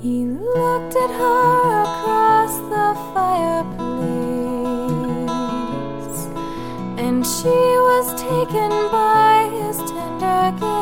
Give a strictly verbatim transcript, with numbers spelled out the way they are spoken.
He looked at her across the fireplace, and she was taken by his tender gaze.